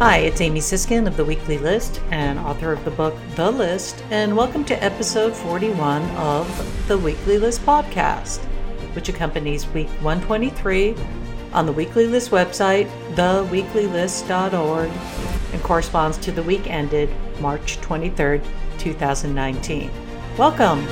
Hi, it's Amy Siskin of The Weekly List and author of the book The List, and welcome to episode 41 of the Weekly List podcast, which accompanies week 123 on the Weekly List website, theweeklylist.org, and corresponds to the week ended March 23rd, 2019. Welcome!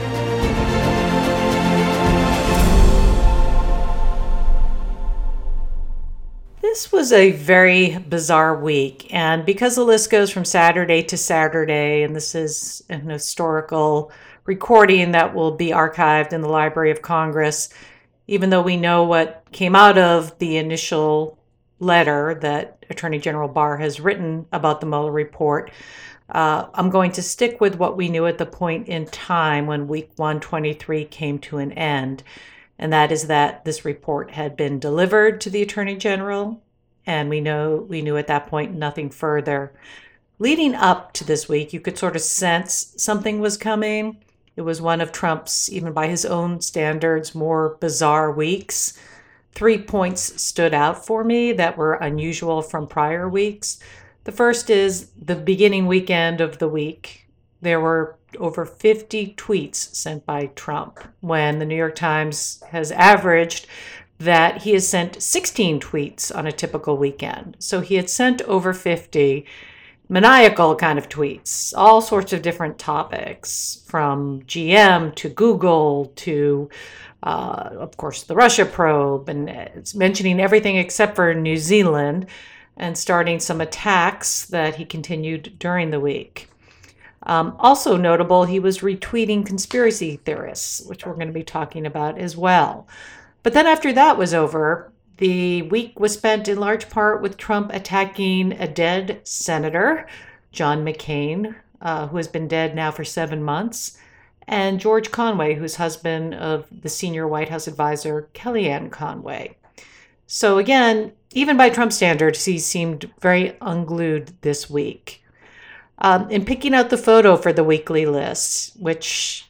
This was a very bizarre week, and because the list goes from Saturday to Saturday, and this is an historical recording that will be archived in the Library of Congress, even though we know what came out of the initial letter that Attorney General Barr has written about the Mueller report, I'm going to stick with what we knew at the point in time when week 123 came to an end. And that is that this report had been delivered to the Attorney General, and we knew at that point nothing further. Leading up to this week, you could sort of sense something was coming. It was one of Trump's, even by his own standards, more bizarre weeks. 3 points stood out for me that were unusual from prior weeks. The first is the beginning weekend of the week. There were over 50 tweets sent by Trump, when the New York Times has averaged that he has sent 16 tweets on a typical weekend. So he had sent over 50 maniacal kind of tweets, all sorts of different topics, from GM to Google to, of course, the Russia probe, and it's mentioning everything except for New Zealand, and starting some attacks that he continued during the week. Also notable, he was retweeting conspiracy theorists, which we're going to be talking about as well. But then after that was over, the week was spent in large part with Trump attacking a dead senator, John McCain, who has been dead now for 7 months, and George Conway, who's husband of the senior White House advisor, Kellyanne Conway. So again, even by Trump standards, he seemed very unglued this week. In picking out the photo for the weekly list, which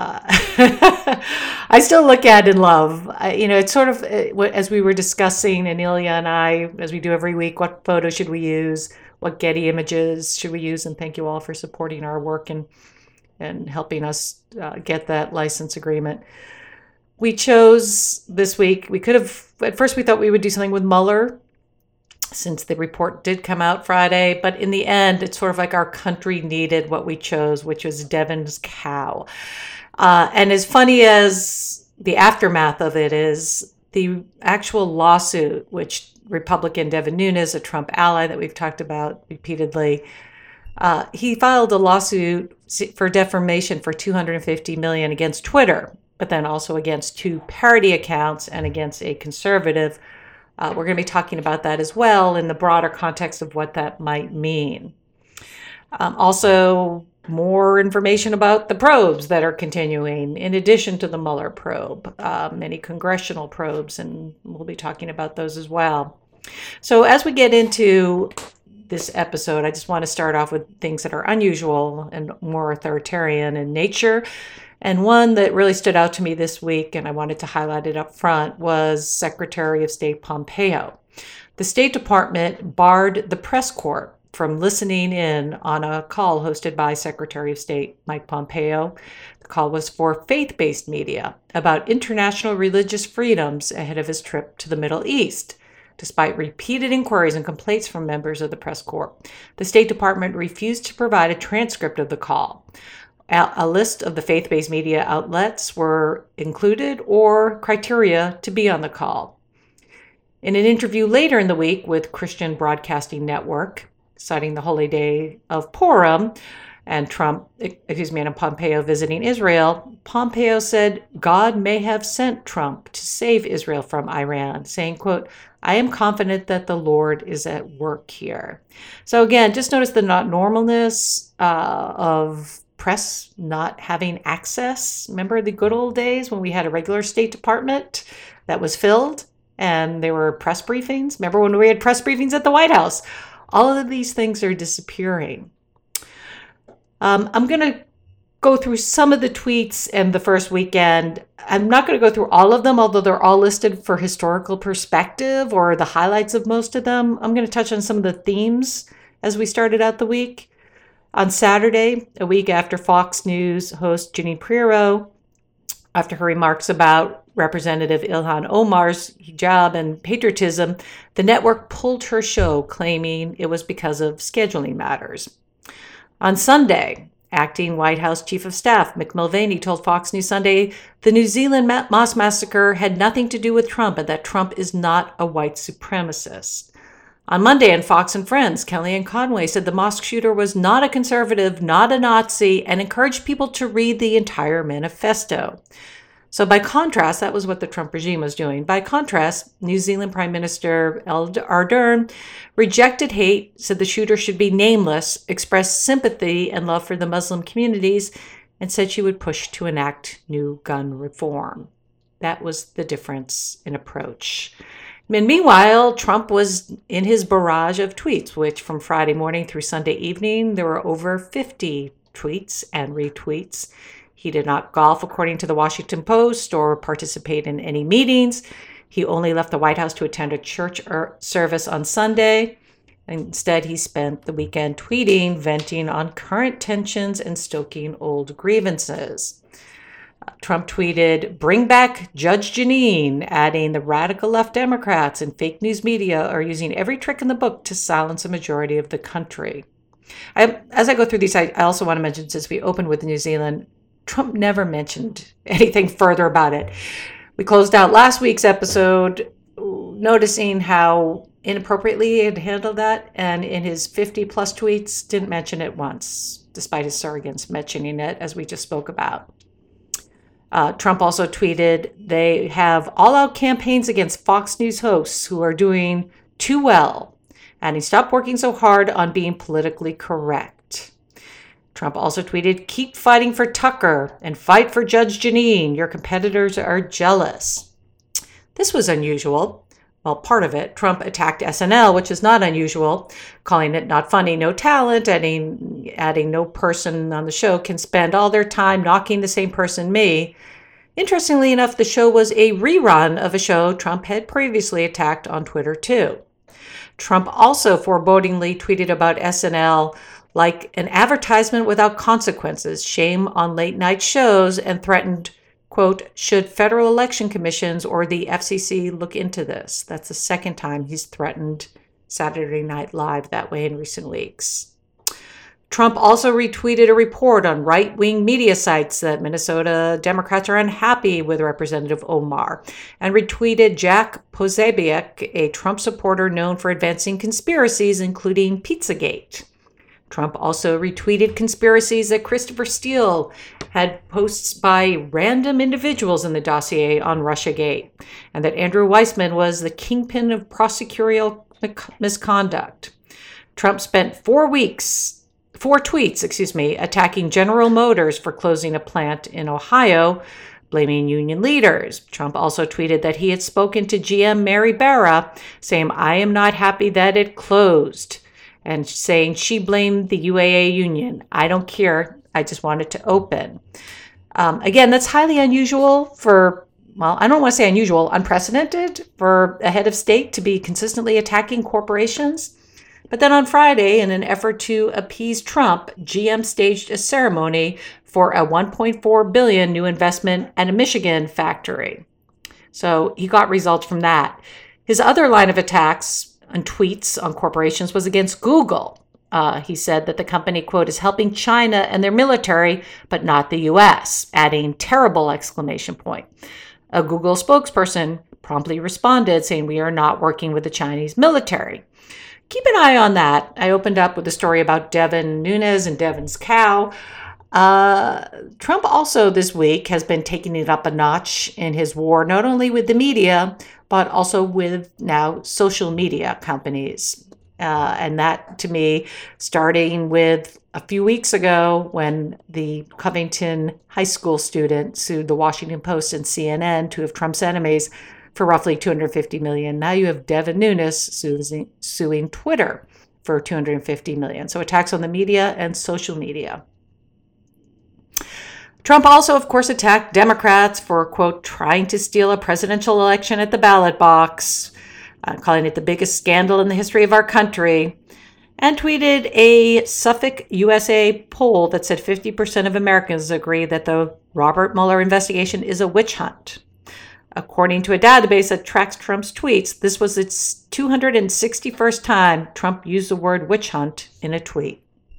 I still look at and love, it's sort of, as we were discussing, Anelia and I, as we do every week, what photo should we use? What Getty images should we use? And thank you all for supporting our work and helping us get that license agreement. We chose this week, at first we thought we would do something with Mueller, since the report did come out Friday, but in the end, it's sort of like our country needed what we chose, which was Devon's cow. And as funny as the aftermath of it is, the actual lawsuit, which Republican Devin Nunes, a Trump ally that we've talked about repeatedly, he filed a lawsuit for defamation for $250 million against Twitter, but then also against 2 parody accounts and against a conservative. We're going to be talking about that as well in the broader context of what that might mean. Also, more information about the probes that are continuing, in addition to the Mueller probe, many congressional probes, and we'll be talking about those as well. So as we get into this episode, I just want to start off with things that are unusual and more authoritarian in nature. And one that really stood out to me this week, and I wanted to highlight it up front, was Secretary of State Pompeo. The State Department barred the press corps from listening in on a call hosted by Secretary of State Mike Pompeo. The call was for faith-based media about international religious freedoms ahead of his trip to the Middle East. Despite repeated inquiries and complaints from members of the press corps, the State Department refused to provide a transcript of the call. A list of the faith-based media outlets were included, or criteria to be on the call. In an interview later in the week with Christian Broadcasting Network, citing the holy day of Purim and Pompeo visiting Israel, Pompeo said God may have sent Trump to save Israel from Iran, saying, quote, "I am confident that the Lord is at work here." So again, just notice the not normalness of press not having access. Remember the good old days when we had a regular State Department that was filled and there were press briefings? Remember when we had press briefings at the White House? All of these things are disappearing. I'm going to go through some of the tweets in the first weekend. I'm not going to go through all of them, although they're all listed for historical perspective or the highlights of most of them. I'm going to touch on some of the themes as we started out the week. On Saturday, a week after Fox News host Jeanine Pirro, after her remarks about Representative Ilhan Omar's hijab and patriotism, the network pulled her show, claiming it was because of scheduling matters. On Sunday, acting White House Chief of Staff Mick Mulvaney told Fox News Sunday the New Zealand mosque massacre had nothing to do with Trump and that Trump is not a white supremacist. On Monday on Fox and Friends, Kellyanne Conway said the mosque shooter was not a conservative, not a Nazi, and encouraged people to read the entire manifesto. So by contrast, that was what the Trump regime was doing. By contrast, New Zealand Prime Minister Ardern rejected hate, said the shooter should be nameless, expressed sympathy and love for the Muslim communities, and said she would push to enact new gun reform. That was the difference in approach. And meanwhile, Trump was in his barrage of tweets, which from Friday morning through Sunday evening, there were over 50 tweets and retweets. He did not golf, according to the Washington Post, or participate in any meetings. He only left the White House to attend a church service on Sunday. Instead, he spent the weekend tweeting, venting on current tensions and stoking old grievances. Trump tweeted, "Bring back Judge Jeanine," adding the radical left Democrats and fake news media are using every trick in the book to silence a majority of the country. As I go through these, I also want to mention, since we opened with New Zealand, Trump never mentioned anything further about it. We closed out last week's episode noticing how inappropriately he had handled that, and in his 50-plus tweets, didn't mention it once, despite his surrogates mentioning it, as we just spoke about. Trump also tweeted, they have all-out campaigns against Fox News hosts who are doing too well, and he stopped working so hard on being politically correct. Trump also tweeted, "Keep fighting for Tucker and fight for Judge Jeanine. Your competitors are jealous." This was unusual. Well, part of it. Trump attacked SNL, which is not unusual, calling it not funny, no talent, adding no person on the show can spend all their time knocking the same person, me. Interestingly enough, the show was a rerun of a show Trump had previously attacked on Twitter, too. Trump also forebodingly tweeted about SNL like an advertisement without consequences, shame on late night shows, and threatened, quote, "should federal election commissions or the FCC look into this." That's the second time he's threatened Saturday Night Live that way in recent weeks. Trump also retweeted a report on right-wing media sites that Minnesota Democrats are unhappy with Representative Omar, and retweeted Jack Posobiec, a Trump supporter known for advancing conspiracies, including Pizzagate. Trump also retweeted conspiracies that Christopher Steele had posts by random individuals in the dossier on Russiagate, and that Andrew Weissmann was the kingpin of prosecutorial misconduct. Trump spent 4 tweets, attacking General Motors for closing a plant in Ohio, blaming union leaders. Trump also tweeted that he had spoken to GM Mary Barra, saying, "I am not happy that it closed," and saying she blamed the UAA union. "I don't care. I just want it to open." Again, that's highly unusual for, well, I don't want to say unusual, unprecedented for a head of state to be consistently attacking corporations. But then on Friday, in an effort to appease Trump, GM staged a ceremony for a $1.4 billion new investment at a Michigan factory. So he got results from that. His other line of attacks and tweets on corporations was against Google. He said that the company, quote, "is helping China and their military, but not the U.S., adding terrible exclamation point. A Google spokesperson promptly responded, saying, "We are not working with the Chinese military." Keep an eye on that. I opened up with a story about Devin Nunes and Devin's cow. Trump also this week has been taking it up a notch in his war, not only with the media, but also with now social media companies. And that, to me, starting with a few weeks ago when the Covington High School student sued the Washington Post and CNN, two of Trump's enemies, for roughly $250 million. Now you have Devin Nunes suing Twitter for $250 million. So attacks on the media and social media. Trump also, of course, attacked Democrats for, quote, trying to steal a presidential election at the ballot box, calling it the biggest scandal in the history of our country, and tweeted a Suffolk, USA poll that said 50% of Americans agree that the Robert Mueller investigation is a witch hunt. According to a database that tracks Trump's tweets, this was its 261st time Trump used the word witch hunt in a tweet.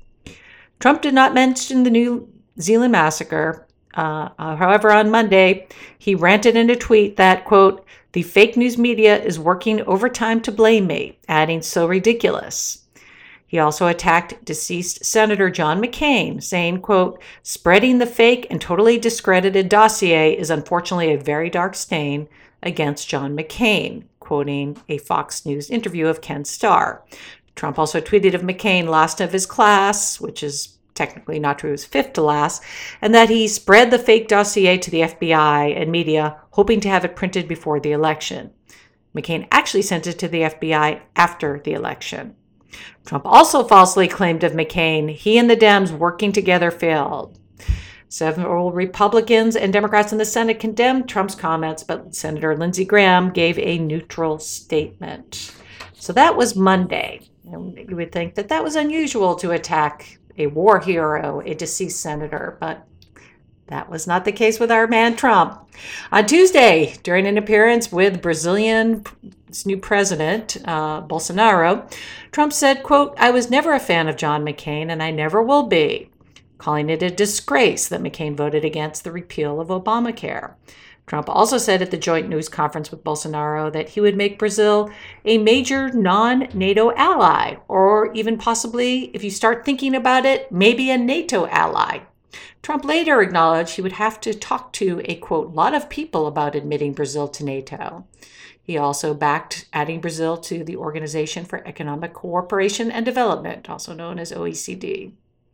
Trump did not mention the New Zealand massacre. However, on Monday, he ranted in a tweet that, quote, the fake news media is working overtime to blame me, adding, so ridiculous. He also attacked deceased Senator John McCain, saying, quote, spreading the fake and totally discredited dossier is unfortunately a very dark stain against John McCain, quoting a Fox News interview of Ken Starr. Trump also tweeted of McCain last of his class, which is technically not true, he was fifth to last, and that he spread the fake dossier to the FBI and media, hoping to have it printed before the election. McCain actually sent it to the FBI after the election. Trump also falsely claimed of McCain, he and the Dems working together failed. Several Republicans and Democrats in the Senate condemned Trump's comments, but Senator Lindsey Graham gave a neutral statement. So that was Monday. And you would think that that was unusual to attack a war hero, a deceased senator, but that was not the case with our man Trump. On Tuesday, during an appearance with Brazilian's new president, Bolsonaro, Trump said, quote, I was never a fan of John McCain, and I never will be, calling it a disgrace that McCain voted against the repeal of Obamacare. Trump also said at the joint news conference with Bolsonaro that he would make Brazil a major non-NATO ally, or even possibly, if you start thinking about it, maybe a NATO ally. Trump later acknowledged he would have to talk to a, quote, lot of people about admitting Brazil to NATO. He also backed adding Brazil to the Organization for Economic Cooperation and Development, also known as OECD.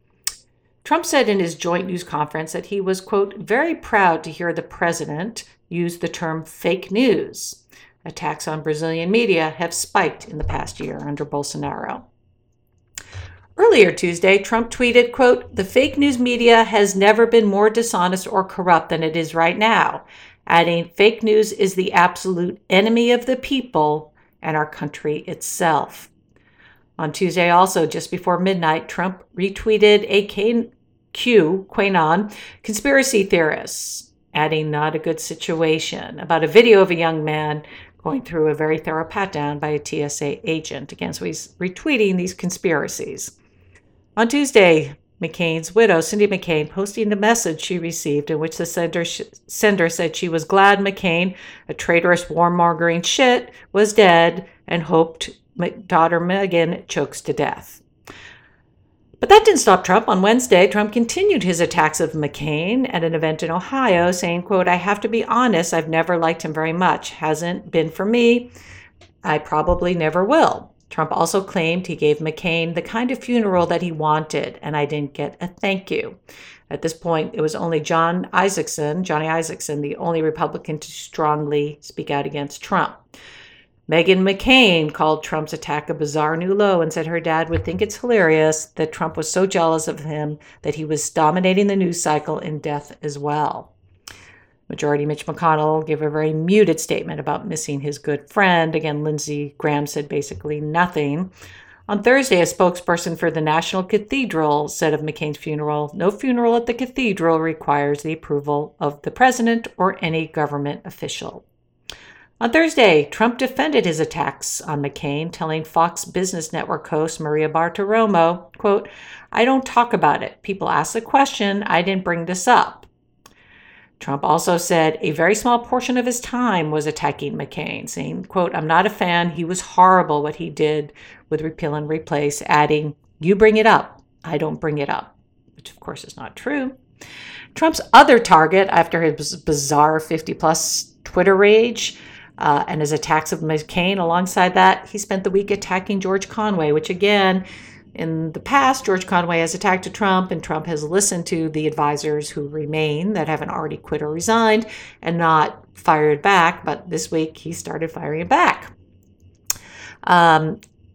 Trump said in his joint news conference that he was, quote, very proud to hear the president use the term fake news. Attacks on Brazilian media have spiked in the past year under Bolsonaro. Earlier Tuesday, Trump tweeted, quote, the fake news media has never been more dishonest or corrupt than it is right now, adding, fake news is the absolute enemy of the people and our country itself. On Tuesday also, just before midnight, Trump retweeted a QAnon conspiracy theorists, adding not a good situation, about a video of a young man going through a very thorough pat-down by a TSA agent. Again, so he's retweeting these conspiracies. On Tuesday, McCain's widow, Cindy McCain, posting a message she received in which the sender said she was glad McCain, a traitorous warmongering shit, was dead and hoped daughter Megan chokes to death. But that didn't stop Trump. On Wednesday, Trump continued his attacks of McCain at an event in Ohio, saying, quote, I have to be honest, I've never liked him very much. Hasn't been for me. I probably never will. Trump also claimed he gave McCain the kind of funeral that he wanted, and I didn't get a thank you. At this point, it was only Johnny Isakson, the only Republican to strongly speak out against Trump. Meghan McCain called Trump's attack a bizarre new low and said her dad would think it's hilarious that Trump was so jealous of him that he was dominating the news cycle in death as well. Majority Mitch McConnell gave a very muted statement about missing his good friend. Again, Lindsey Graham said basically nothing. On Thursday, a spokesperson for the National Cathedral said of McCain's funeral, no funeral at the cathedral requires the approval of the president or any government official. On Thursday, Trump defended his attacks on McCain, telling Fox Business Network host Maria Bartiromo, quote, I don't talk about it. People ask the question. I didn't bring this up. Trump also said a very small portion of his time was attacking McCain, saying, quote, I'm not a fan. He was horrible what he did with repeal and replace, adding, you bring it up. I don't bring it up, which of course is not true. Trump's other target after his bizarre 50-plus Twitter rage and his attacks of McCain, alongside that, he spent the week attacking George Conway, which again, in the past, George Conway has attacked Trump, and Trump has listened to the advisors who remain that haven't already quit or resigned and not fired back. But this week, he started firing back.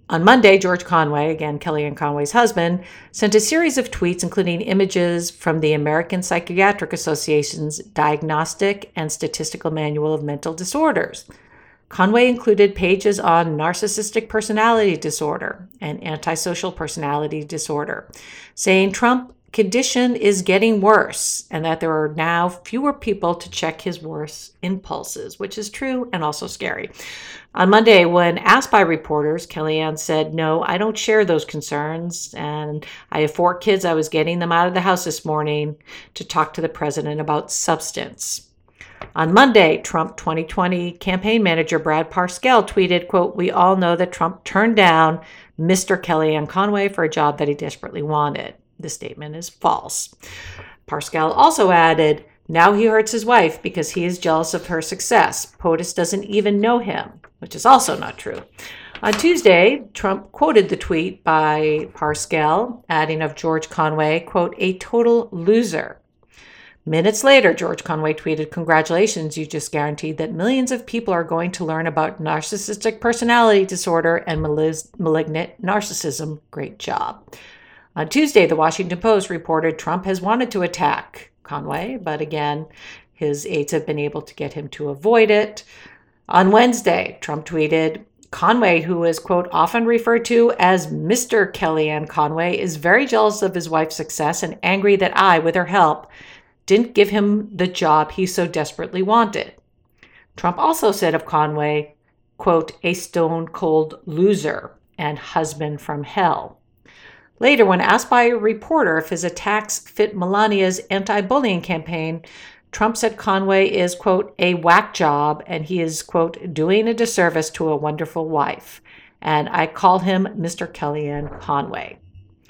On Monday, George Conway, again Kellyanne Conway's husband, sent a series of tweets including images from the American Psychiatric Association's Diagnostic and Statistical Manual of Mental Disorders. Conway included pages on narcissistic personality disorder and antisocial personality disorder, saying Trump's condition is getting worse and that there are now fewer people to check his worst impulses, which is true and also scary. On Monday, when asked by reporters, Kellyanne said, "No, I don't share those concerns, and I have 4 kids. I was getting them out of the house this morning to talk to the president about substance." On Monday, Trump 2020 campaign manager Brad Parscale tweeted, quote, "We all know that Trump turned down Mr. Kellyanne Conway for a job that he desperately wanted." This statement is false. Parscale also added, "Now he hurts his wife because he is jealous of her success. POTUS doesn't even know him," which is also not true. On Tuesday, Trump quoted the tweet by Parscale, adding of George Conway, quote, "a total loser." Minutes later, George Conway tweeted, "Congratulations, you just guaranteed that millions of people are going to learn about narcissistic personality disorder and malignant narcissism. Great job." On Tuesday, the Washington Post reported Trump has wanted to attack Conway, but again, his aides have been able to get him to avoid it. On Wednesday, Trump tweeted, "Conway, who is, quote, often referred to as Mr. Kellyanne Conway, is very jealous of his wife's success and angry that I, with her help, didn't give him the job he so desperately wanted." Trump also said of Conway, quote, "a stone-cold loser and husband from hell." Later, when asked by a reporter if his attacks fit Melania's anti-bullying campaign, Trump said Conway is, quote, "a whack job, and he is, quote, doing a disservice to a wonderful wife. And I call him Mr. Kellyanne Conway."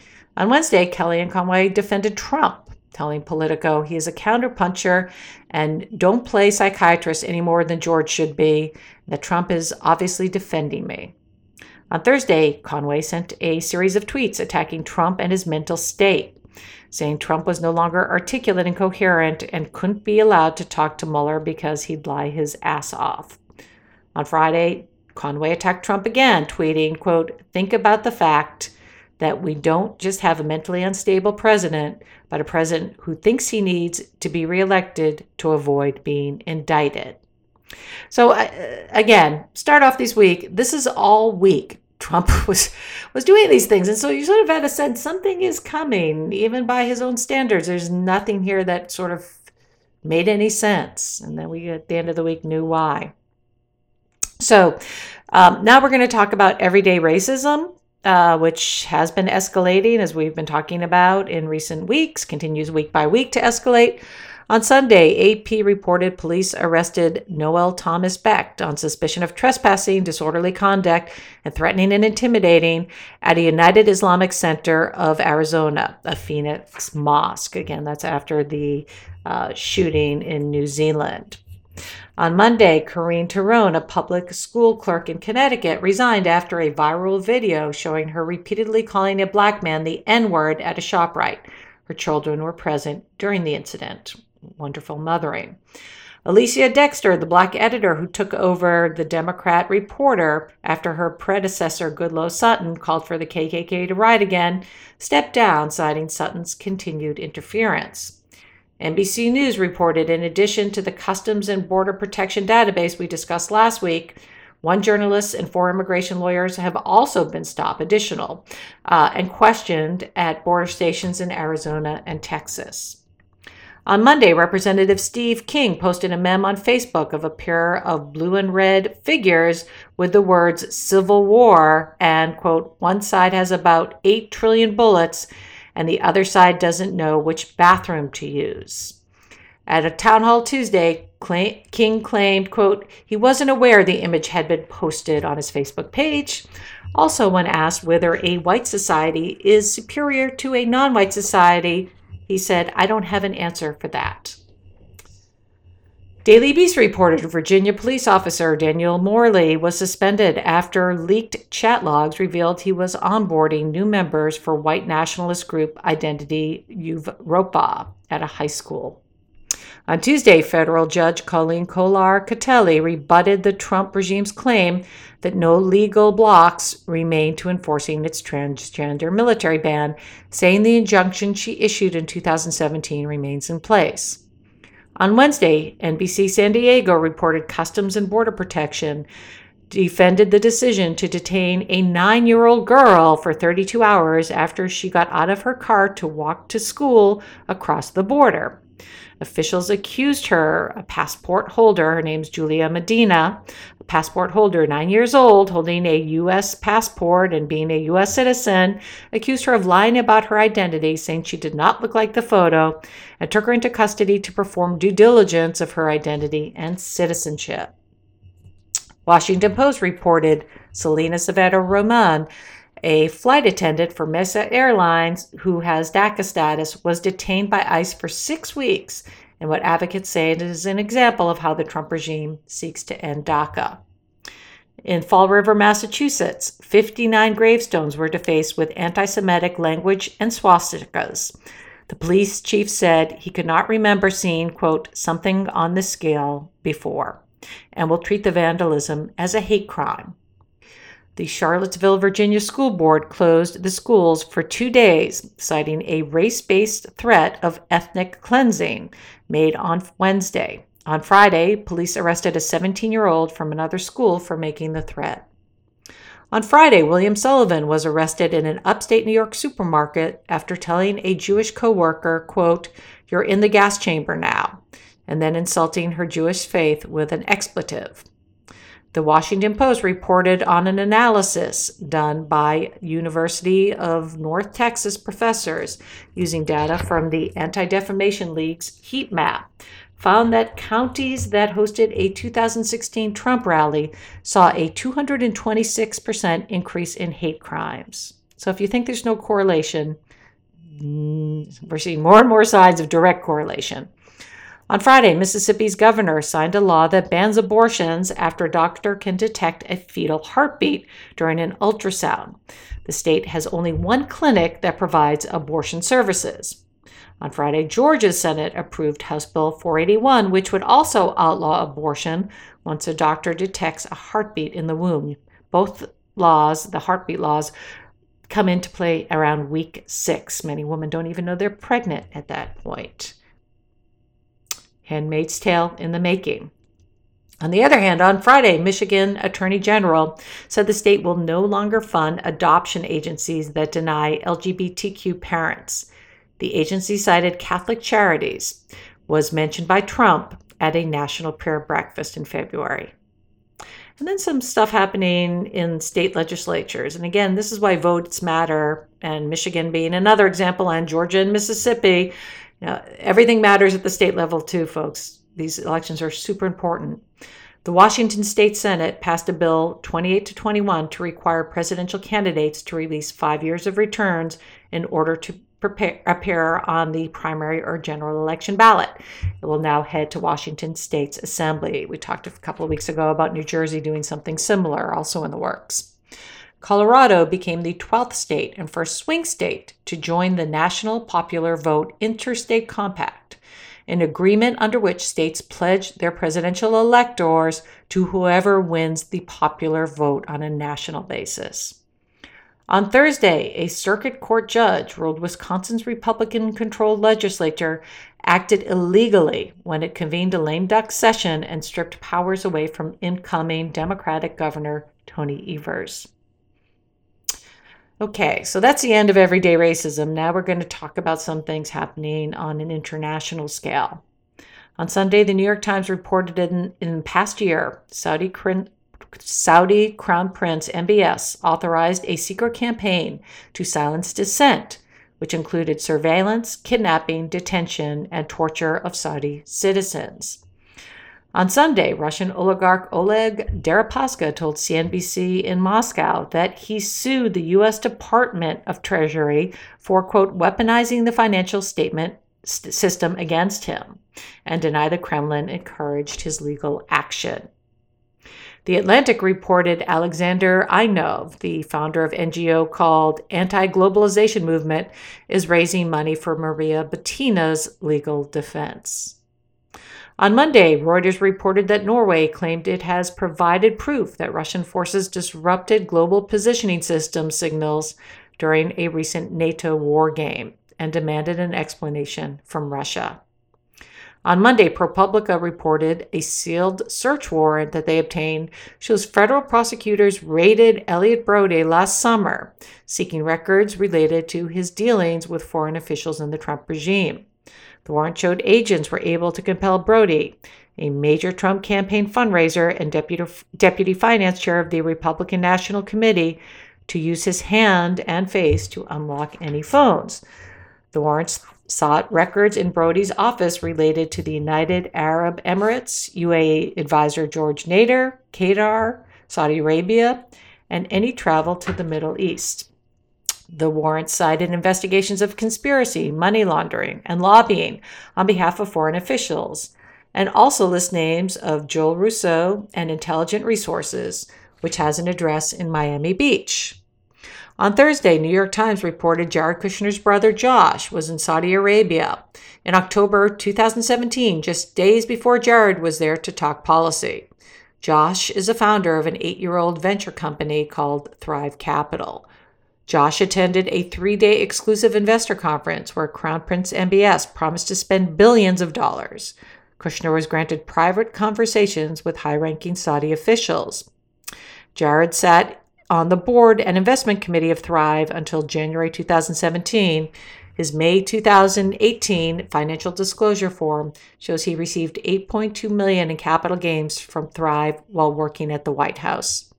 On Wednesday, Kellyanne Conway defended Trump, telling Politico he is a counterpuncher and don't play psychiatrist any more than George should be, that Trump is obviously defending me. On Thursday, Conway sent a series of tweets attacking Trump and his mental state, saying Trump was no longer articulate and coherent and couldn't be allowed to talk to Mueller because he'd lie his ass off. On Friday, Conway attacked Trump again, tweeting, quote, "Think about the fact that we don't just have a mentally unstable president, but a president who thinks he needs to be reelected to avoid being indicted." So again, start off this week. This is all week. Trump was doing these things. And so you sort of had a sense something is coming, even by his own standards. There's nothing here that sort of made any sense. And then we, at the end of the week, knew why. So now we're going to talk about everyday racism, which has been escalating, as we've been talking about in recent weeks, continues week by week to escalate. On Sunday, AP reported police arrested Noel Thomas Becht on suspicion of trespassing, disorderly conduct, and threatening and intimidating at a United Islamic Center of Arizona, a Phoenix mosque. Again, that's after the shooting in New Zealand. On Monday, Corinne Tyrone, a public school clerk in Connecticut, resigned after a viral video showing her repeatedly calling a black man the N-word at a ShopRite. Her children were present during the incident. Wonderful mothering. Alicia Dexter, the black editor who took over the Democrat Reporter after her predecessor Goodloe Sutton called for the KKK to ride again, stepped down, citing Sutton's continued interference. NBC News reported, in addition to the Customs and Border Protection database we discussed last week, 1 journalist and 4 immigration lawyers have also been stopped, and questioned at border stations in Arizona and Texas. On Monday, Representative Steve King posted a meme on Facebook of a pair of blue and red figures with the words "Civil War" and, quote, "one side has about 8 trillion bullets and the other side doesn't know which bathroom to use." At a town hall Tuesday, King claimed, quote, he wasn't aware the image had been posted on his Facebook page. Also, when asked whether a white society is superior to a non-white society, he said, "I don't have an answer for that." Daily Beast reported Virginia police officer Daniel Morley was suspended after leaked chat logs revealed he was onboarding new members for white nationalist group Identity Evropa at a high school. On Tuesday, federal judge Colleen Kolar-Catelli rebutted the Trump regime's claim that no legal blocks remain to enforcing its transgender military ban, saying the injunction she issued in 2017 remains in place. On Wednesday, NBC San Diego reported Customs and Border Protection defended the decision to detain a 9-year-old girl for 32 hours after she got out of her car to walk to school across the border. Officials accused her, a passport holder, her name's Julia Medina, a passport holder, 9 years old, holding a U.S. passport and being a U.S. citizen, accused her of lying about her identity, saying she did not look like the photo, and took her into custody to perform due diligence of her identity and citizenship. Washington Post reported Selena Savedo-Roman, a flight attendant for Mesa Airlines who has DACA status, was detained by ICE for 6 weeks in what advocates say it is an example of how the Trump regime seeks to end DACA. In Fall River, Massachusetts, 59 gravestones were defaced with anti-Semitic language and swastikas. The police chief said he could not remember seeing, quote, something on this scale before, and will treat the vandalism as a hate crime. The Charlottesville, Virginia School Board closed the schools for 2 days, citing a race-based threat of ethnic cleansing made on Wednesday. On Friday, police arrested a 17-year-old from another school for making the threat. On Friday, William Sullivan was arrested in an upstate New York supermarket after telling a Jewish coworker, quote, "You're in the gas chamber now," and then insulting her Jewish faith with an expletive. The Washington Post reported on an analysis done by University of North Texas professors using data from the Anti-Defamation League's heat map, found that counties that hosted a 2016 Trump rally saw a 226% increase in hate crimes. So if you think there's no correlation, we're seeing more and more signs of direct correlation. On Friday, Mississippi's governor signed a law that bans abortions after a doctor can detect a fetal heartbeat during an ultrasound. The state has only one clinic that provides abortion services. On Friday, Georgia's Senate approved House Bill 481, which would also outlaw abortion once a doctor detects a heartbeat in the womb. Both laws, the heartbeat laws, come into play around week 6. Many women don't even know they're pregnant at that point. Handmaid's Tale in the making. On the other hand, on Friday, Michigan Attorney General said the state will no longer fund adoption agencies that deny LGBTQ parents. The agency cited Catholic Charities, was mentioned by Trump at a national prayer breakfast in February. And then some stuff happening in state legislatures. And again, this is why votes matter, and Michigan being another example, and Georgia and Mississippi. Everything matters at the state level too, folks. These elections are super important. The Washington State Senate passed a bill 28-21 to require presidential candidates to release 5 years of returns in order to appear on the primary or general election ballot. It will now head to Washington State's Assembly. We talked a couple of weeks ago about New Jersey doing something similar, also in the works. Colorado became the 12th state and first swing state to join the National Popular Vote Interstate Compact, an agreement under which states pledge their presidential electors to whoever wins the popular vote on a national basis. On Thursday, a circuit court judge ruled Wisconsin's Republican-controlled legislature acted illegally when it convened a lame duck session and stripped powers away from incoming Democratic Governor Tony Evers. Okay, so that's the end of everyday racism. Now we're going to talk about some things happening on an international scale. On Sunday, the New York Times reported in the past year, Saudi Crown Prince MBS authorized a secret campaign to silence dissent, which included surveillance, kidnapping, detention, and torture of Saudi citizens. On Sunday, Russian oligarch Oleg Deripaska told CNBC in Moscow that he sued the U.S. Department of Treasury for, quote, weaponizing the financial system against him, and denied the Kremlin encouraged his legal action. The Atlantic reported Alexander Ainov, the founder of NGO called Anti-Globalization Movement, is raising money for Maria Butina legal defense. On Monday, Reuters reported that Norway claimed it has provided proof that Russian forces disrupted global positioning system signals during a recent NATO war game and demanded an explanation from Russia. On Monday, ProPublica reported a sealed search warrant that they obtained shows federal prosecutors raided Elliot Brody last summer, seeking records related to his dealings with foreign officials in the Trump regime. The warrant showed agents were able to compel Brody, a major Trump campaign fundraiser and deputy finance chair of the Republican National Committee, to use his hand and face to unlock any phones. The warrants sought records in Brody's office related to the United Arab Emirates, UAE advisor George Nader, Qatar, Saudi Arabia, and any travel to the Middle East. The warrant cited investigations of conspiracy, money laundering, and lobbying on behalf of foreign officials, and also lists names of Joel Rousseau and Intelligent Resources, which has an address in Miami Beach. On Thursday, New York Times reported Jared Kushner's brother Josh was in Saudi Arabia in October 2017, just days before Jared was there to talk policy. Josh is a founder of an 8-year-old venture company called Thrive Capital. Josh attended a 3-day exclusive investor conference where Crown Prince MBS promised to spend billions of dollars. Kushner was granted private conversations with high-ranking Saudi officials. Jared sat on the board and investment committee of Thrive until January 2017. His May 2018 financial disclosure form shows he received $8.2 million in capital gains from Thrive while working at the White House.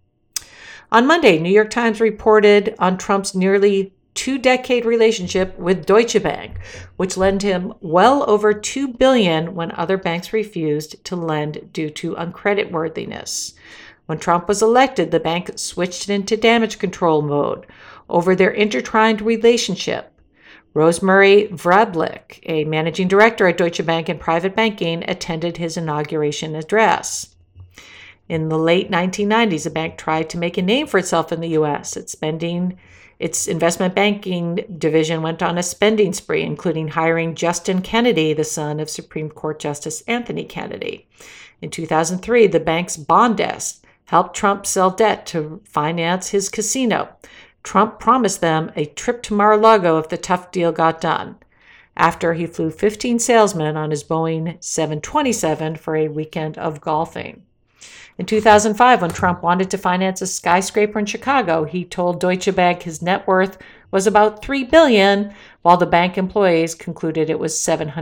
On Monday, New York Times reported on Trump's nearly 2-decade relationship with Deutsche Bank, which lent him well over $2 billion when other banks refused to lend due to uncreditworthiness. When Trump was elected, the bank switched into damage control mode over their intertwined relationship. Rosemary Vrablic, a managing director at Deutsche Bank in private banking, attended his inauguration address. In the late 1990s, the bank tried to make a name for itself in the U.S. Its investment banking division went on a spending spree, including hiring Justin Kennedy, the son of Supreme Court Justice Anthony Kennedy. In 2003, the bank's bond desk helped Trump sell debt to finance his casino. Trump promised them a trip to Mar-a-Lago if the tough deal got done, after he flew 15 salesmen on his Boeing 727 for a weekend of golfing. In 2005, when Trump wanted to finance a skyscraper in Chicago, he told Deutsche Bank his net worth was about $3 billion, while the bank employees concluded it was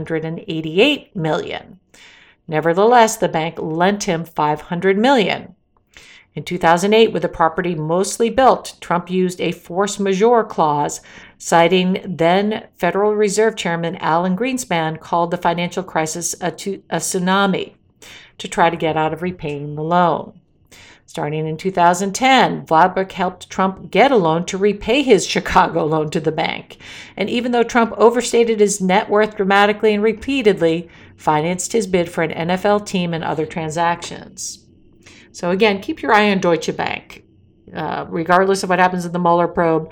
$788 million. Nevertheless, the bank lent him $500 million. In 2008, with the property mostly built, Trump used a force majeure clause, citing then Federal Reserve Chairman Alan Greenspan called the financial crisis a tsunami, to try to get out of repaying the loan. Starting in 2010, Vladimir helped Trump get a loan to repay his Chicago loan to the bank. And even though Trump overstated his net worth dramatically and repeatedly, financed his bid for an NFL team and other transactions. So again, keep your eye on Deutsche Bank. Regardless of what happens in the Mueller probe,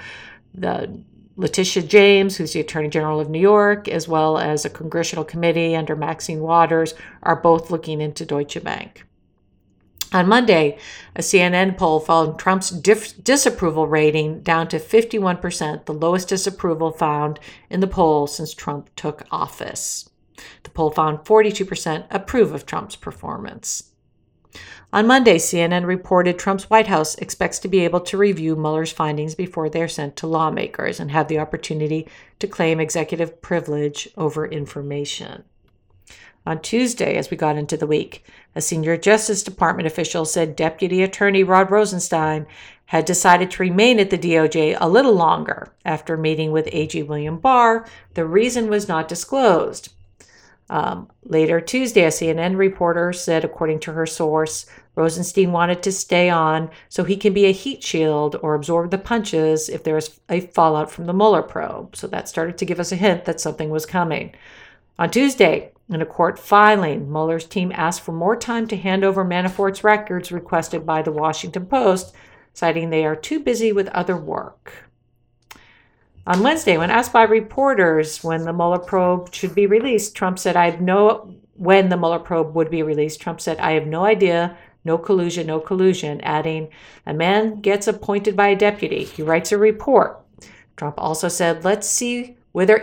Letitia James, who's the Attorney General of New York, as well as a congressional committee under Maxine Waters, are both looking into Deutsche Bank. On Monday, a CNN poll found Trump's disapproval rating down to 51%, the lowest disapproval found in the poll since Trump took office. The poll found 42% approve of Trump's performance. On Monday, CNN reported Trump's White House expects to be able to review Mueller's findings before they're sent to lawmakers and have the opportunity to claim executive privilege over information. On Tuesday, as we got into the week, a senior Justice Department official said Deputy Attorney Rod Rosenstein had decided to remain at the DOJ a little longer after meeting with AG William Barr. The reason was not disclosed. Later Tuesday, a CNN reporter said, according to her source, Rosenstein wanted to stay on so he can be a heat shield or absorb the punches if there is a fallout from the Mueller probe. So that started to give us a hint that something was coming. On Tuesday, in a court filing, Mueller's team asked for more time to hand over Manafort's records requested by the Washington Post, citing they are too busy with other work. On Wednesday, when asked by reporters when the Mueller probe should be released, Trump said, I have no when the Mueller probe would be released, Trump said, "I have no idea, no collusion, no collusion," adding, "A man gets appointed by a deputy. He writes a report." Trump also said, "Let's see whether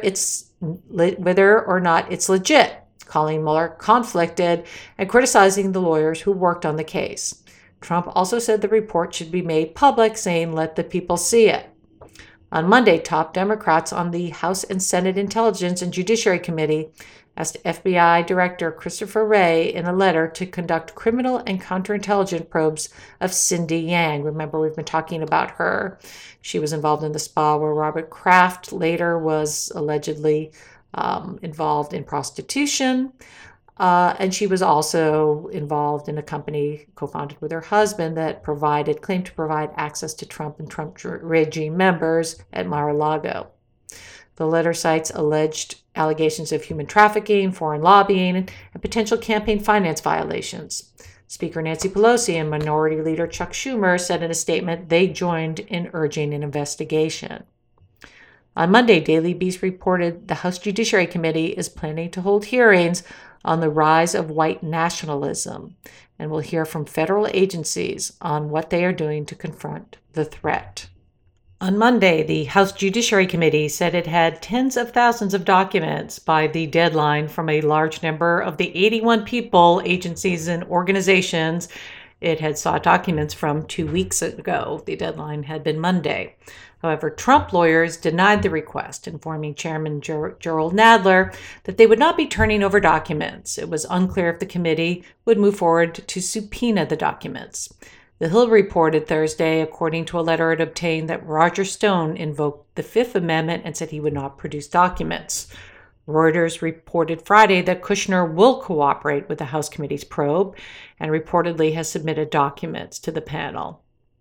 or not it's legit," calling Mueller conflicted and criticizing the lawyers who worked on the case. Trump also said the report should be made public, saying, "Let the people see it." On Monday, top Democrats on the House and Senate Intelligence and Judiciary Committee asked FBI Director Christopher Wray in a letter to conduct criminal and counterintelligence probes of Cindy Yang. Remember, we've been talking about her. She was involved in the spa where Robert Kraft later was allegedly involved in prostitution. And she was also involved in a company co-founded with her husband that claimed to provide access to Trump and Trump regime members at Mar-a-Lago. The letter cites alleged allegations of human trafficking, foreign lobbying, and potential campaign finance violations. Speaker Nancy Pelosi and Minority Leader Chuck Schumer said in a statement they joined in urging an investigation. On Monday, Daily Beast reported the House Judiciary Committee is planning to hold hearings on the rise of white nationalism and will hear from federal agencies on what they are doing to confront the threat. On Monday, the House Judiciary Committee said it had tens of thousands of documents by the deadline from a large number of the 81 people, agencies, and organizations it had sought documents from 2 weeks ago. The deadline had been Monday. However, Trump lawyers denied the request, informing Chairman Gerald Nadler that they would not be turning over documents. It was unclear if the committee would move forward to subpoena the documents. The Hill reported Thursday, according to a letter it obtained, that Roger Stone invoked the Fifth Amendment and said he would not produce documents. Reuters reported Friday that Kushner will cooperate with the House committee's probe and reportedly has submitted documents to the panel.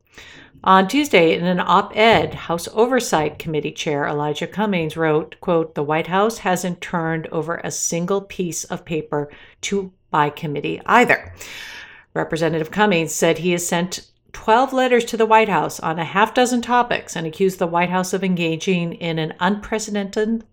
On Tuesday, in an op-ed, House Oversight Committee Chair Elijah Cummings wrote, quote, "The White House hasn't turned over a single piece of paper by committee either." Representative Cummings said he has sent 12 letters to the White House on a half dozen topics and accused the White House of engaging in an unprecedented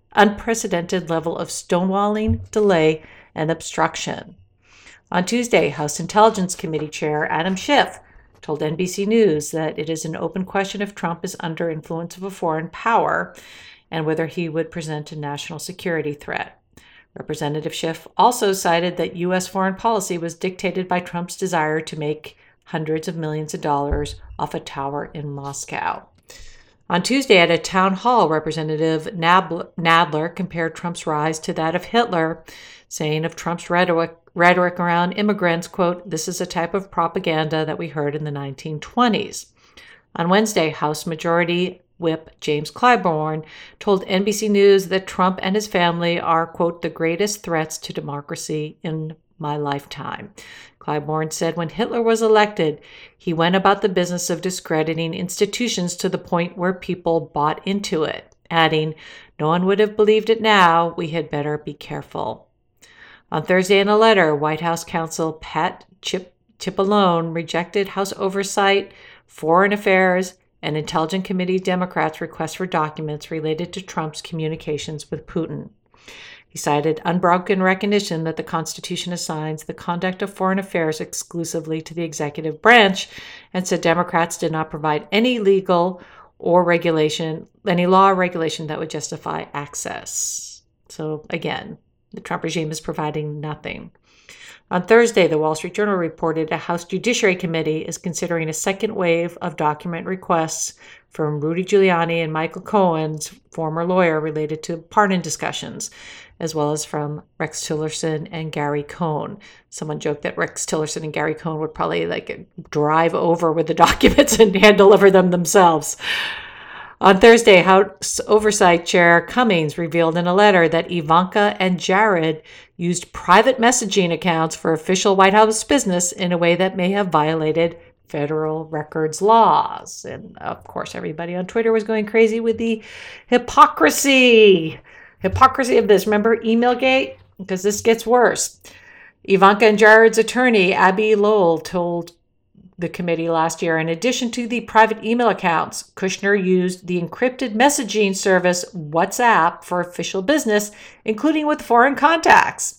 level of stonewalling, delay, and obstruction. On Tuesday, House Intelligence Committee Chair Adam Schiff told NBC News that it is an open question if Trump is under influence of a foreign power and whether he would present a national security threat. Representative Schiff also cited that U.S. foreign policy was dictated by Trump's desire to make hundreds of millions of dollars off a tower in Moscow. On Tuesday at a town hall, Representative Nadler compared Trump's rise to that of Hitler, saying of Trump's rhetoric around immigrants, quote, "This is a type of propaganda that we heard in the 1920s. On Wednesday, House Majority Whip James Clyburn told NBC News that Trump and his family are, quote, "the greatest threats to democracy in my lifetime." Clyburn said when Hitler was elected, he went about the business of discrediting institutions to the point where people bought into it, adding, "No one would have believed it now. We had better be careful." On Thursday, in a letter, White House counsel Pat Cipollone rejected House Oversight, Foreign Affairs, and Intelligence Committee Democrats' request for documents related to Trump's communications with Putin. He cited unbroken recognition that the Constitution assigns the conduct of foreign affairs exclusively to the executive branch and said Democrats did not provide any law or regulation that would justify access. So again, the Trump regime is providing nothing. On Thursday, the Wall Street Journal reported a House Judiciary Committee is considering a second wave of document requests from Rudy Giuliani and Michael Cohen's former lawyer related to pardon discussions, as well as from Rex Tillerson and Gary Cohn. Someone joked that Rex Tillerson and Gary Cohn would probably drive over with the documents and hand deliver them themselves. On Thursday, House Oversight Chair Cummings revealed in a letter that Ivanka and Jared used private messaging accounts for official White House business in a way that may have violated federal records laws. And of course, everybody on Twitter was going crazy with the hypocrisy of this. Remember Emailgate? Because this gets worse. Ivanka and Jared's attorney, Abby Lowell, told the committee last year, in addition to the private email accounts, Kushner used the encrypted messaging service WhatsApp for official business, including with foreign contacts.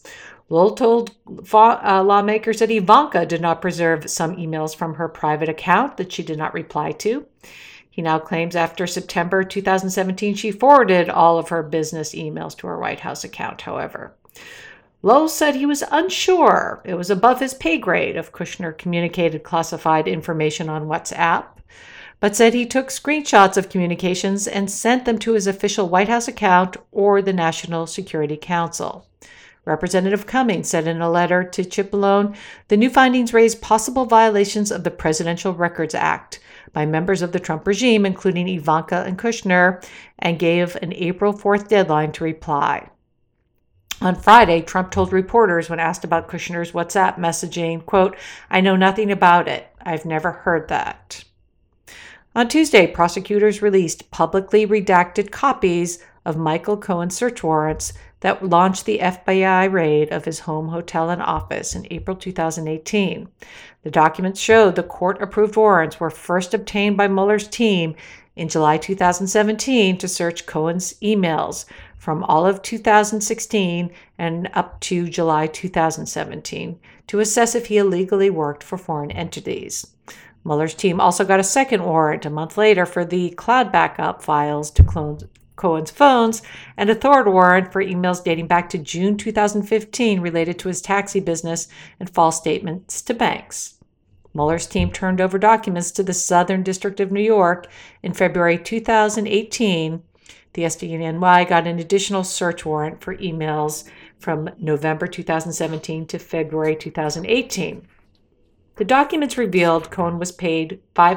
Lowell told lawmakers that Ivanka did not preserve some emails from her private account that she did not reply to. He now claims after September 2017, she forwarded all of her business emails to her White House account, however. Lowell said he was unsure. It was above his pay grade if Kushner communicated classified information on WhatsApp, but said he took screenshots of communications and sent them to his official White House account or the National Security Council. Representative Cummings said in a letter to Chip Malone, the new findings raise possible violations of the Presidential Records Act by members of the Trump regime, including Ivanka and Kushner, and gave an April 4th deadline to reply. On Friday, Trump told reporters when asked about Kushner's WhatsApp messaging, quote, "I know nothing about it. I've never heard that." On Tuesday, prosecutors released publicly redacted copies of Michael Cohen's search warrants that launched the FBI raid of his home, hotel, and office in April 2018. The documents showed the court-approved warrants were first obtained by Mueller's team in July 2017 to search Cohen's emails from all of 2016 and up to July 2017 to assess if he illegally worked for foreign entities. Mueller's team also got a second warrant a month later for the cloud backup files to Cohen's phones and a third warrant for emails dating back to June 2015 related to his taxi business and false statements to banks. Mueller's team turned over documents to the Southern District of New York in February 2018. The SDNY got an additional search warrant for emails from November 2017 to February 2018. The documents revealed Cohen was paid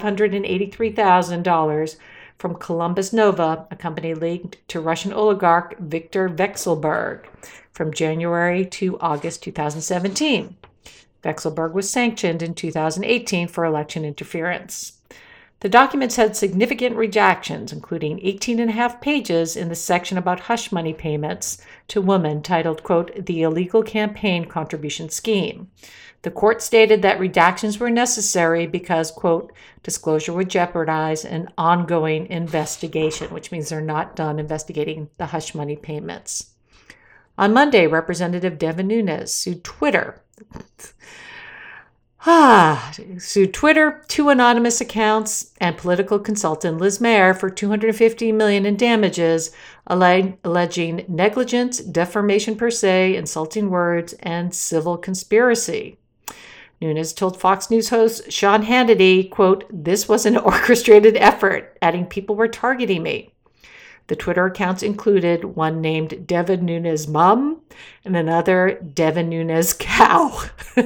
$583,000 from Columbus Nova, a company linked to Russian oligarch Viktor Vekselberg, from January to August 2017. Vekselberg was sanctioned in 2018 for election interference. The documents had significant redactions, including 18 and a half pages in the section about hush money payments to women titled, quote, "The Illegal Campaign Contribution Scheme." The court stated that redactions were necessary because, quote, disclosure would jeopardize an ongoing investigation, which means they're not done investigating the hush money payments. On Monday, Representative Devin Nunes sued Twitter. Two anonymous accounts, and political consultant Liz Mayer for $250 million in damages, alleging negligence, defamation per se, insulting words, and civil conspiracy. Nunes told Fox News host Sean Hannity, quote, "This was an orchestrated effort," adding people were targeting me. The Twitter accounts included one named Devin Nunes Mom and another Devin Nunes Cow.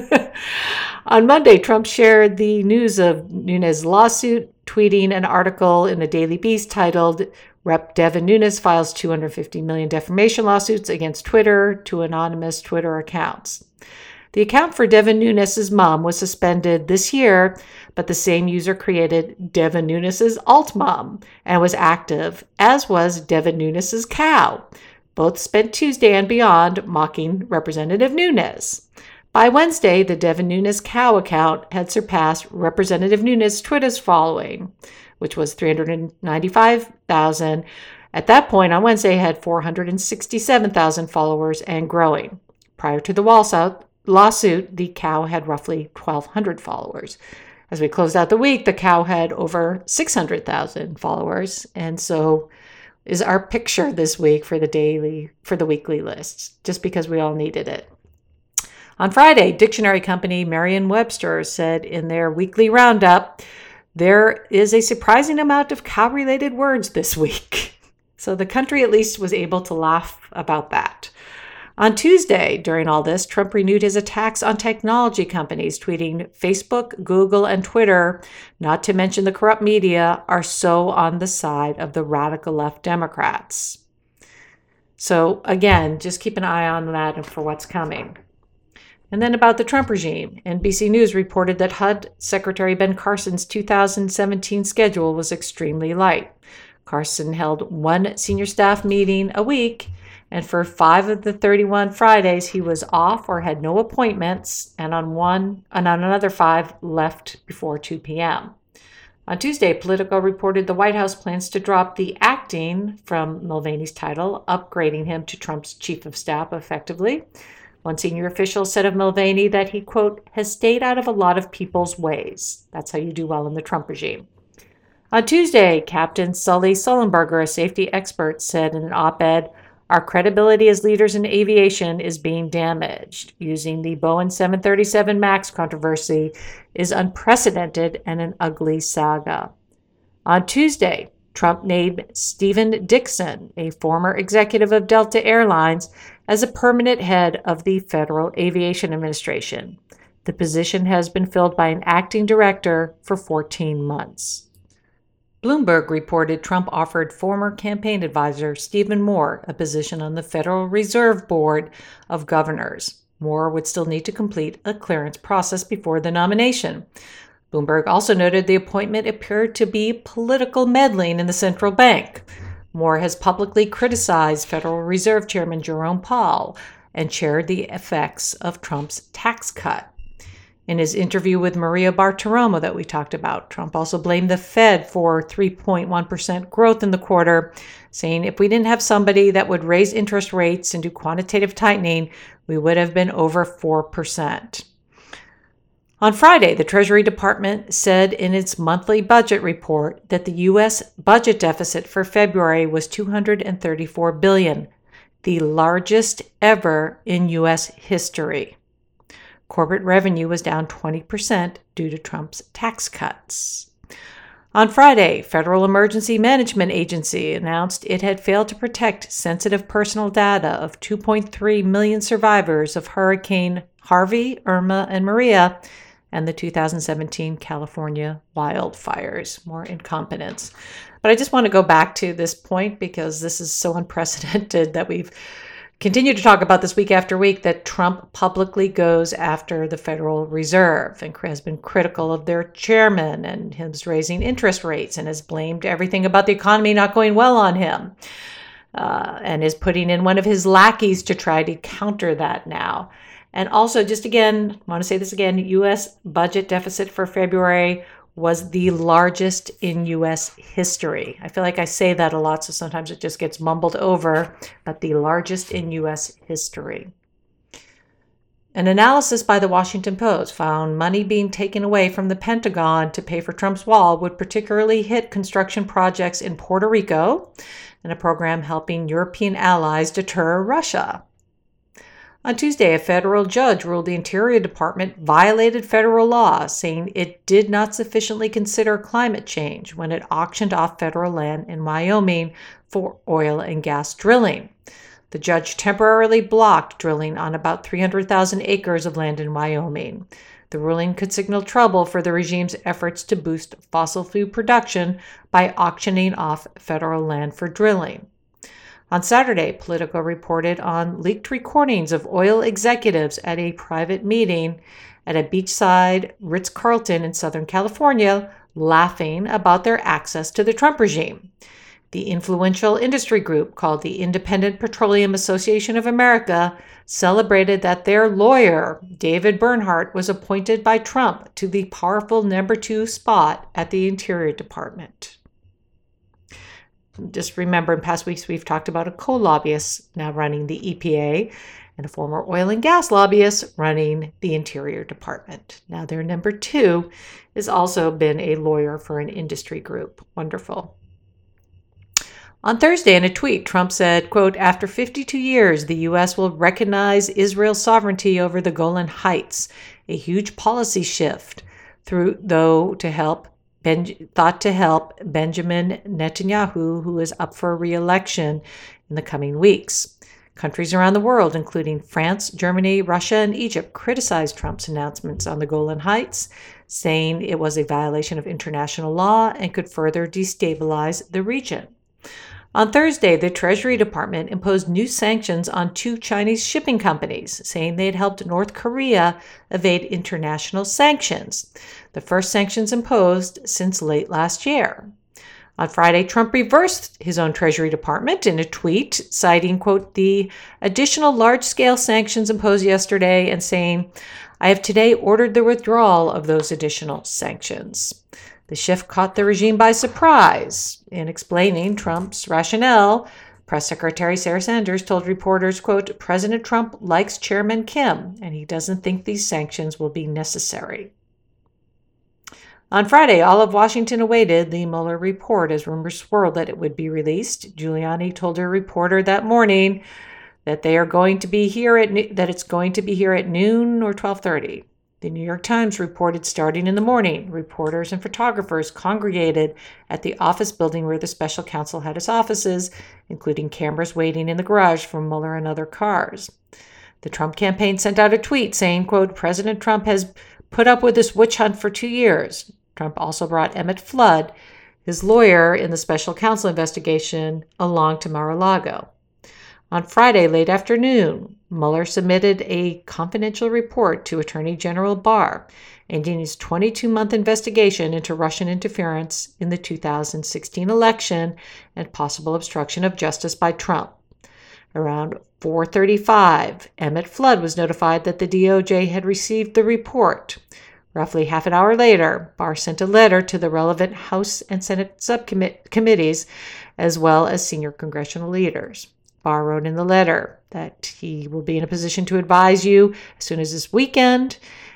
On Monday, Trump shared the news of Nunes' lawsuit, tweeting an article in the Daily Beast titled, "Rep. Devin Nunes files $250 million defamation lawsuits against Twitter to anonymous Twitter accounts." The account for Devin Nunes' mom was suspended this year, but the same user created Devin Nunes' alt mom and was active, as was Devin Nunes' cow. Both spent Tuesday and beyond mocking Representative Nunes. By Wednesday, the Devin Nunes cow account had surpassed Representative Nunes' Twitter's following, which was 395,000. At that point on Wednesday, it had 467,000 followers and growing. Prior to the lawsuit, the cow had roughly 1,200 followers. As we closed out the week, the cow had over 600,000 followers, and so is our picture this week for the weekly lists, just because we all needed it. On Friday, dictionary company Merriam-Webster said in their weekly roundup, there is a surprising amount of cow-related words this week. So the country at least was able to laugh about that. On Tuesday, during all this, Trump renewed his attacks on technology companies, tweeting, "Facebook, Google, and Twitter, not to mention the corrupt media, are so on the side of the radical left Democrats." So again, just keep an eye on that and for what's coming. And then about the Trump regime, NBC News reported that HUD Secretary Ben Carson's 2017 schedule was extremely light. Carson held one senior staff meeting a week, and for 5 of the 31 Fridays, he was off or had no appointments, and on another 5 left before 2 p.m. On Tuesday, Politico reported the White House plans to drop the acting from Mulvaney's title, upgrading him to Trump's chief of staff effectively. One senior official said of Mulvaney that he, quote, has stayed out of a lot of people's ways. That's how you do well in the Trump regime. On Tuesday, Captain Sully Sullenberger, a safety expert, said in an op-ed, our credibility as leaders in aviation is being damaged. Using the Boeing 737 MAX controversy is unprecedented and an ugly saga. On Tuesday, Trump named Stephen Dixon, a former executive of Delta Airlines, as a permanent head of the Federal Aviation Administration. The position has been filled by an acting director for 14 months. Bloomberg reported Trump offered former campaign advisor Stephen Moore a position on the Federal Reserve Board of Governors. Moore would still need to complete a clearance process before the nomination. Bloomberg also noted the appointment appeared to be political meddling in the central bank. Moore has publicly criticized Federal Reserve Chairman Jerome Powell and shared the effects of Trump's tax cut. In his interview with Maria Bartiromo that we talked about, Trump also blamed the Fed for 3.1% growth in the quarter, saying if we didn't have somebody that would raise interest rates and do quantitative tightening, we would have been over 4%. On Friday, the Treasury Department said in its monthly budget report that the U.S. budget deficit for February was $234 billion, the largest ever in U.S. history. Corporate revenue was down 20% due to Trump's tax cuts. On Friday, Federal Emergency Management Agency announced it had failed to protect sensitive personal data of 2.3 million survivors of Hurricane Harvey, Irma, and Maria, and the 2017 California wildfires. More incompetence. But I just want to go back to this point because this is so unprecedented that we've continue to talk about this week after week, that Trump publicly goes after the Federal Reserve and has been critical of their chairman and him raising interest rates and has blamed everything about the economy not going well on him and is putting in one of his lackeys to try to counter that now. And also, just again, I want to say this again, U.S. budget deficit for February was the largest in U.S. history. I feel like I say that a lot, so sometimes it just gets mumbled over, but the largest in U.S. history. An analysis by the Washington Post found money being taken away from the Pentagon to pay for Trump's wall would particularly hit construction projects in Puerto Rico and a program helping European allies deter Russia. On Tuesday, a federal judge ruled the Interior Department violated federal law, saying it did not sufficiently consider climate change when it auctioned off federal land in Wyoming for oil and gas drilling. The judge temporarily blocked drilling on about 300,000 acres of land in Wyoming. The ruling could signal trouble for the regime's efforts to boost fossil fuel production by auctioning off federal land for drilling. On Saturday, Politico reported on leaked recordings of oil executives at a private meeting at a beachside Ritz-Carlton in Southern California, laughing about their access to the Trump regime. The influential industry group called the Independent Petroleum Association of America celebrated that their lawyer, David Bernhardt, was appointed by Trump to the powerful number 2 spot at the Interior Department. Just remember, in past weeks, we've talked about a coal lobbyist now running the EPA and a former oil and gas lobbyist running the Interior Department. Now their number 2 has also been a lawyer for an industry group. Wonderful. On Thursday, in a tweet, Trump said, quote, after 52 years, the U.S. will recognize Israel's sovereignty over the Golan Heights, a huge policy shift, thought to help Benjamin Netanyahu, who is up for re-election in the coming weeks. Countries around the world, including France, Germany, Russia, and Egypt, criticized Trump's announcements on the Golan Heights, saying it was a violation of international law and could further destabilize the region. On Thursday, the Treasury Department imposed new sanctions on 2 Chinese shipping companies, saying they had helped North Korea evade international sanctions, the first sanctions imposed since late last year. On Friday, Trump reversed his own Treasury Department in a tweet, citing, quote, the additional large-scale sanctions imposed yesterday and saying, I have today ordered the withdrawal of those additional sanctions. The shift caught the regime by surprise. In explaining Trump's rationale, Press Secretary Sarah Sanders told reporters, quote, President Trump likes Chairman Kim, and he doesn't think these sanctions will be necessary. On Friday, all of Washington awaited the Mueller report as rumors swirled that it would be released. Giuliani told a reporter that morning that it's going to be here at noon or 12:30. The New York Times reported starting in the morning, reporters and photographers congregated at the office building where the special counsel had his offices, including cameras waiting in the garage for Mueller and other cars. The Trump campaign sent out a tweet saying, quote, President Trump has put up with this witch hunt for 2 years. Trump also brought Emmett Flood, his lawyer in the special counsel investigation, along to Mar-a-Lago. On Friday, late afternoon, Mueller submitted a confidential report to Attorney General Barr, ending his 22-month investigation into Russian interference in the 2016 election and possible obstruction of justice by Trump. Around 4:35, Emmett Flood was notified that the DOJ had received the report. Roughly half an hour later, Barr sent a letter to the relevant House and Senate subcommittees, as well as senior congressional leaders. Barr wrote in the letter that he will be in a position to advise you as soon as this weekend,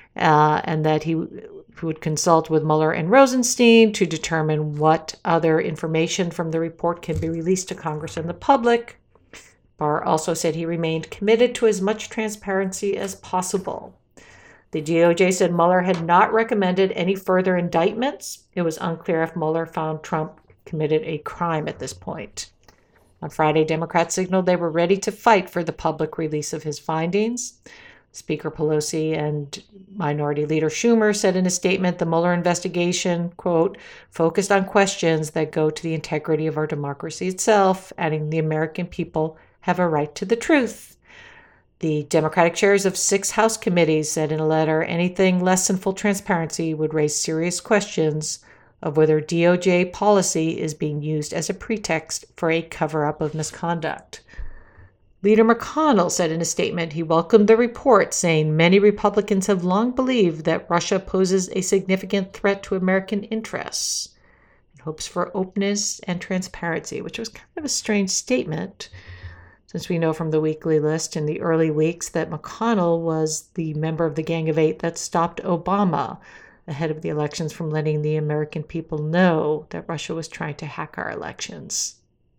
and that he would consult with Mueller and Rosenstein to determine what other information from the report can be released to Congress and the public. Barr also said he remained committed to as much transparency as possible. The DOJ said Mueller had not recommended any further indictments. It was unclear if Mueller found Trump committed a crime at this point. On Friday, Democrats signaled they were ready to fight for the public release of his findings. Speaker Pelosi and Minority Leader Schumer said in a statement the Mueller investigation, quote, focused on questions that go to the integrity of our democracy itself, adding the American people have a right to the truth. The Democratic chairs of 6 House committees said in a letter anything less than full transparency would raise serious questions of whether DOJ policy is being used as a pretext for a cover-up of misconduct. Leader McConnell said in a statement he welcomed the report, saying many Republicans have long believed that Russia poses a significant threat to American interests and hopes for openness and transparency, which was kind of a strange statement, since we know from the weekly list in the early weeks that McConnell was the member of the Gang of Eight that stopped Obama ahead of the elections from letting the American people know that Russia was trying to hack our elections.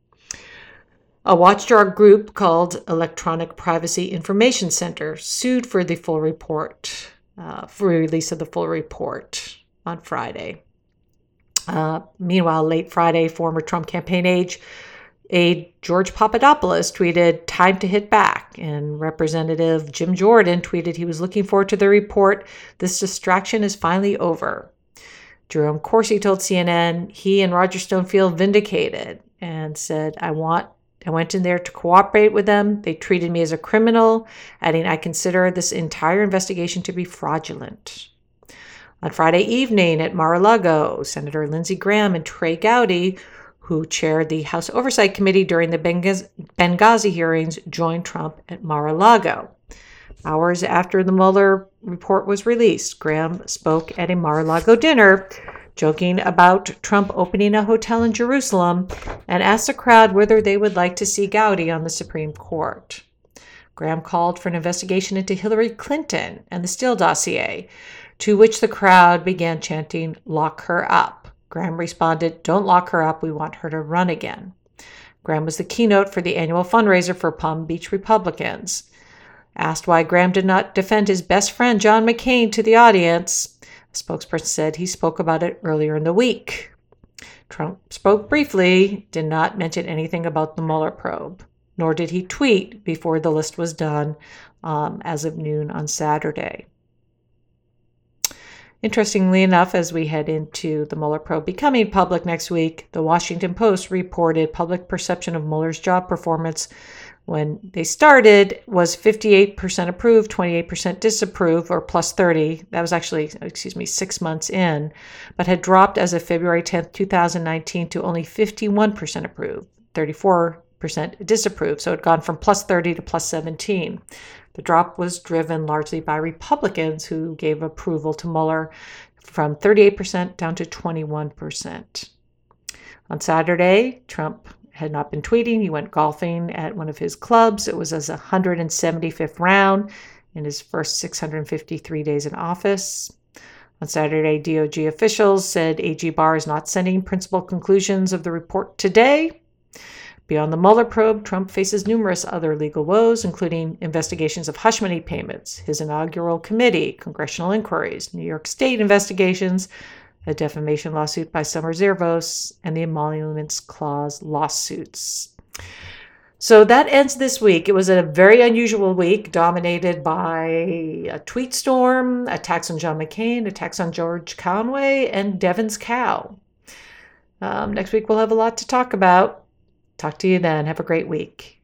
A watchdog group called Electronic Privacy Information Center sued for the full report, for release of the full report on Friday. Meanwhile, late Friday, former Trump campaign aide George Papadopoulos tweeted, time to hit back. And Representative Jim Jordan tweeted he was looking forward to the report. This distraction is finally over. Jerome Corsi told CNN he and Roger Stone feel vindicated and said, I went in there to cooperate with them. They treated me as a criminal, adding, I consider this entire investigation to be fraudulent. On Friday evening at Mar-a-Lago, Senator Lindsey Graham and Trey Gowdy, who chaired the House Oversight Committee during the Benghazi hearings, joined Trump at Mar-a-Lago. Hours after the Mueller report was released, Graham spoke at a Mar-a-Lago dinner, joking about Trump opening a hotel in Jerusalem, and asked the crowd whether they would like to see Gowdy on the Supreme Court. Graham called for an investigation into Hillary Clinton and the Steele dossier, to which the crowd began chanting, lock her up. Graham responded, don't lock her up, we want her to run again. Graham was the keynote for the annual fundraiser for Palm Beach Republicans. Asked why Graham did not defend his best friend John McCain to the audience, a spokesperson said he spoke about it earlier in the week. Trump spoke briefly, did not mention anything about the Mueller probe, nor did he tweet before the list was done as of noon on Saturday. Interestingly enough, as we head into the Mueller probe becoming public next week, the Washington Post reported public perception of Mueller's job performance when they started was 58% approved, 28% disapprove, or plus 30. That was actually, 6 months in, but had dropped as of February 10th, 2019 to only 51% approved, 34% disapprove. So it had gone from plus 30 to plus 17. The drop was driven largely by Republicans who gave approval to Mueller from 38% down to 21%. On Saturday, Trump had not been tweeting. He went golfing at one of his clubs. It was his 175th round in his first 653 days in office. On Saturday, DOJ officials said AG Barr is not sending principal conclusions of the report today. Beyond the Mueller probe, Trump faces numerous other legal woes, including investigations of hush money payments, his inaugural committee, congressional inquiries, New York State investigations, a defamation lawsuit by Summer Zervos, and the Emoluments Clause lawsuits. So that ends this week. It was a very unusual week, dominated by a tweet storm, attacks on John McCain, attacks on George Conway, and Devon's cow. Next week we'll have a lot to talk about. Talk to you then. Have a great week.